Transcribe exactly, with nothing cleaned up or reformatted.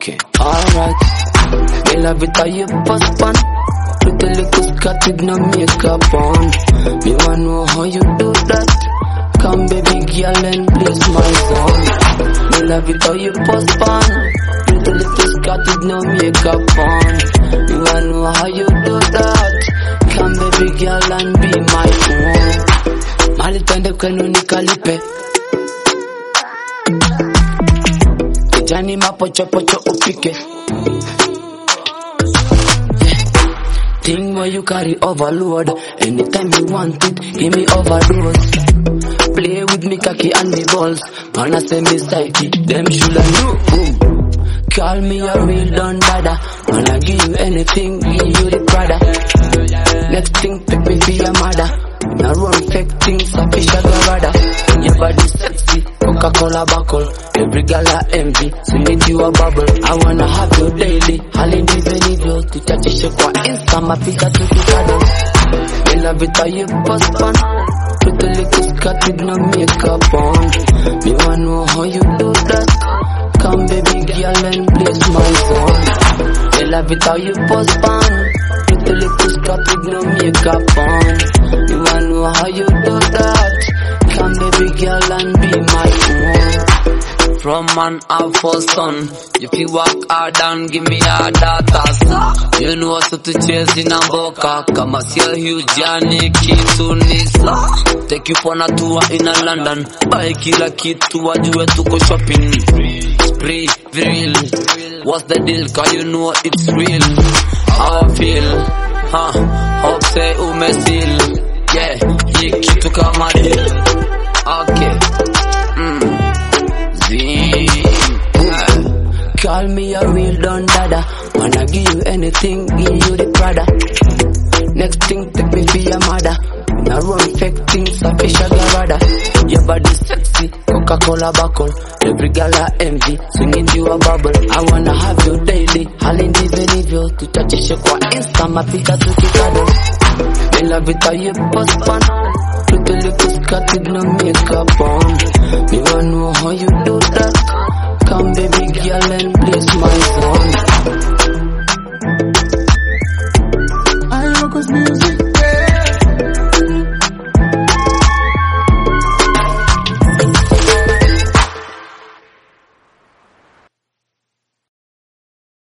Okay, alright. Me love it how you post pan. With a little skirt with no makeup on. Me wanna know how you do that. Come baby girl and please my song. Me love it how you post pan. With a little skirt with no makeup on. Me wanna know how you do that. Come baby girl and be my own. Mali twende kwenu nikalipe. Kijani mapocho pocho upike. Thing where you carry overload. Anytime you want it, give me overdose. Play with me khaki and me balls. Wanna say me psyche, them shoulda know. Boom. Call me a real don dada. Wanna give you anything, give you the Prada. Next thing, pick me for your mother. Now run fake things, a fish a garada. Your body sexy, Coca-Cola buckle. Every gal I envy, so need you a bubble. I wanna have you daily, holiday video. To touch your shake kwa Insta, my pika to the cuddle. Me love it how you post on. Put a little skirt with no makeup on. Me wanna know how you do that. Come baby girl and please my song. Me love it how you post on. Put a little skirt with no makeup on. Me wanna know how you do that. Come baby girl and be my own. From man up for son. If you work hard and give me a data. You know so to chase in a boca. Kama siya huge jani kitu nisa. Take you for a tour in a London. Buy kila kitu wajue tuko shopping. Spree, real. What's the deal? Cause you know it's real. How I feel, huh? Hope say umesil. Yeah, hii kitu kama deal. Okay, mm. Call me a real don dada. Wanna give you anything, give you the Prada. Next thing, take me for your mother. Now run fake things, a fish a garada. Your body sexy, Coca-Cola buckle. Every gal I envy, so need you a bubble. I wanna have you daily, holiday video. To touch your shake kwa Insta, my pika to the cuddle. Me love it how you post pan. Put a little skirt with no makeup on. Me wanna know how you do that. Come baby girl and please my song.